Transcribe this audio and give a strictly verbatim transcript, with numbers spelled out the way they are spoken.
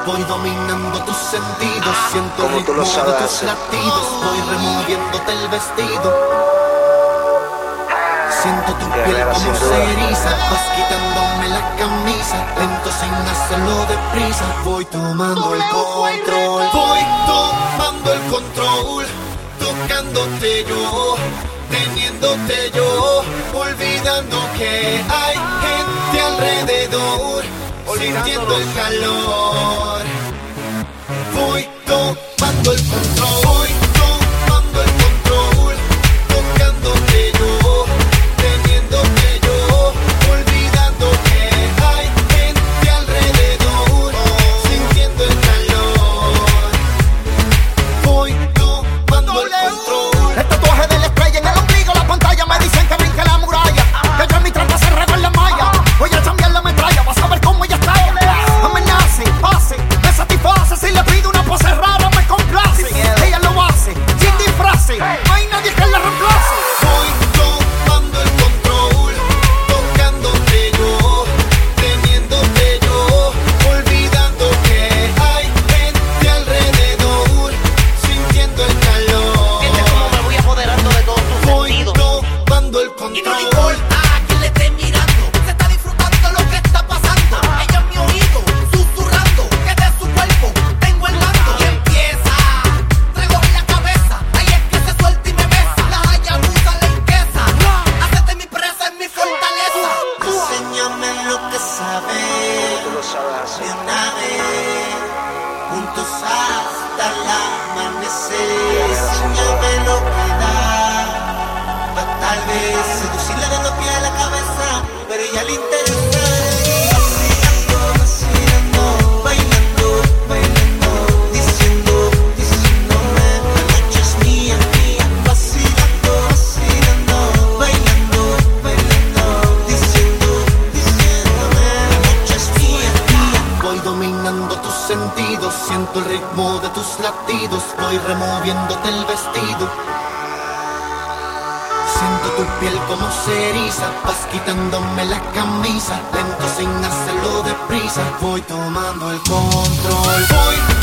Voy dominando tus sentidos, siento el Como tú ritmo lo sabes de tus hacer. latidos. Voy removiéndote el vestido. Siento tu piel Guerrera como sin se duda. eriza. Vas quitándome la camisa, lento sin hacerlo deprisa. Voy tomando el control. Voy tomando el control. Tocándote yo, teniéndote yo, olvidando que hay gente alrededor, sintiendo el calor. Voy tomando el control, voy tomando el control, tocándote yo, teniéndote yo, olvidando que hay gente alrededor, sintiendo el calor. Voy tomando el control. El tatuaje de la estrella en el ombligo, la pantalla me dicen que brinque la muralla. Que yo en mi trampa se en la malla. Voy a cambiar la metralla, vas a ver cómo ella está. Amenace, pase, me satisface. Si le pido una pose rara, me complace. Ella lo hace, sin disfrace. No hay nadie que la reemplace. Voy tomando el control, tocándote yo, teniéndote yo, olvidando que hay gente alrededor, sintiendo el calor. Siente cómo me voy apoderando de todos tus Voy sentidos. tomando el Y no control. importa a quién le esté mirando, se está disfrutando lo que está pasando. Ella es mi oído, susurrando que de su cuerpo tengo el mando. Y empieza, traigo en la cabeza, ahí es que se suelta y me besa. La hayabusa le inquiesa, hacete mi presa en mi fortaleza. Enséñame lo que sabes Tú lo sabes hacer. de una vez, juntos hasta el amanecer. Enséñame lo que da, pa' tal vez seducirle de los pies a la cabeza, pero ella le interesa. Vacilando, vacilando, bailando, bailando, diciendo, diciéndome, la noche es mía, mía. Vacilando, vacilando, bailando, bailando, diciendo, diciéndome, la noche es mía, mía. Voy dominando tus sentidos, siento el ritmo de tus latidos. Voy removiéndote el vestido. Siento tu piel como se eriza, vas quitándome la camisa, lento sin hacerlo deprisa. Voy tomando el control, voy